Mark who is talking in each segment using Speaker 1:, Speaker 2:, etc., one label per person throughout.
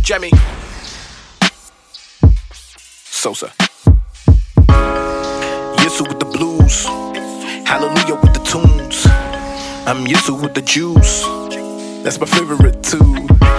Speaker 1: Jemmy Sosa. Yesu with the blues, hallelujah with the tunes. I'm Yesu with the juice, that's my favorite too.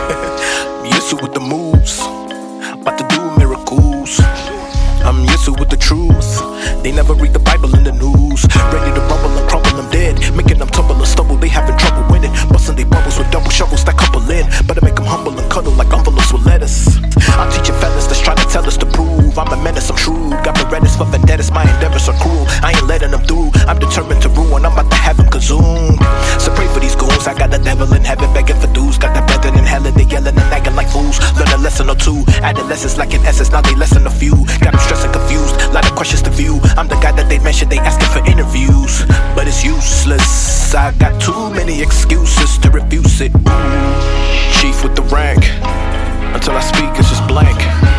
Speaker 1: Yesu with the moves, about to do miracles. I'm Yesu with the truth, they never read the Bible in the news. Ready to rumble and crumble them dead, making them tumble and stumble. They having trouble winning, busting they bubbles with double shovels that couple in. Better make them humble and cuddle like envelopes with lettuce. I'm teaching fellas that's trying to tell us to prove I'm a menace, I'm shrewd. Got Berettas for vendettas, my endeavors are cruel. I ain't letting them through, I'm determined to ruin. I'm about to have them consumed. So pray for these goons, I got the devil in heaven begging for dues. Got the brethren in hell and they yelling and acting like fools. Learn a lesson or two, adolescents like an essence, now they lessen a few. Got them stressing confused, lot of questions to view. I'm the guy that they mention, they asking for interviews, but it's useless. I got too many excuses to refuse it. Chief with the rank, until I speak it's just blank.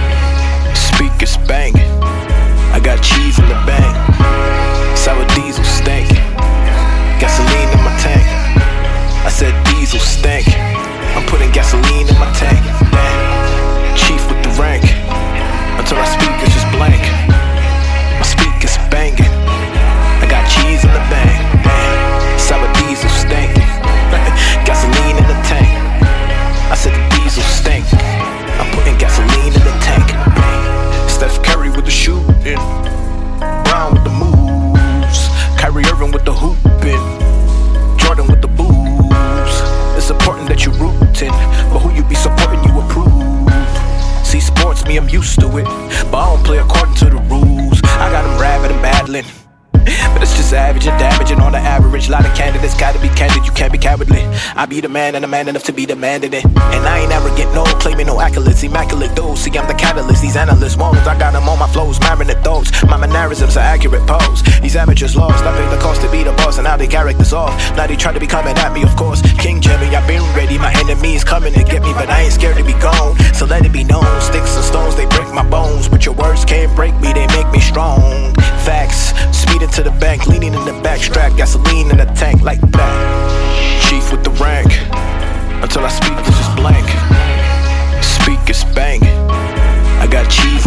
Speaker 1: Speak it's bang. I got cheese in the bank, sour diesel stank, gasoline in my tank. I said diesel stank, I'm putting gasoline in my tank. Chief with the rank, until I speak it's just blank. My speak is banging, I got cheese in the bank, sour diesel stank, gasoline in the tank. I said the diesel stank, I'm putting gasoline in the tank. Steph Curry with the shooting, Brown with the moves, Kyrie Irving with the hooping, Jordan with the booze. It's important that you're rooting, but who you be supporting you approve. See sports, me I'm used to it, but I don't play according to the rules. I got them rabid and battling, but it's just average and damaging on the average. Lot of candidates gotta be candid, you can't be cowardly. I be the man and I'm man enough to be demanding it. And I ain't arrogant, no, claiming no accolades. Immaculate those, see I'm the catalyst, these analysts won't. I got them on my flows, marinate those. My mannerisms are accurate pose. These amateurs lost, I paid the cost to be the boss, and now they characters off. Now they try to be coming at me, of course. King Jimmy, I've been ready, my enemies coming to get me, but I ain't scared to be gone. So let it be known, sticks and stones, they break my bones, but your words can't break me, they make me strong. Facts, speeding to the bank, leaning in the back, strap gasoline in the tank like that. Chief with the rank, until I speak it's just blank. Speak is bang, I got cheese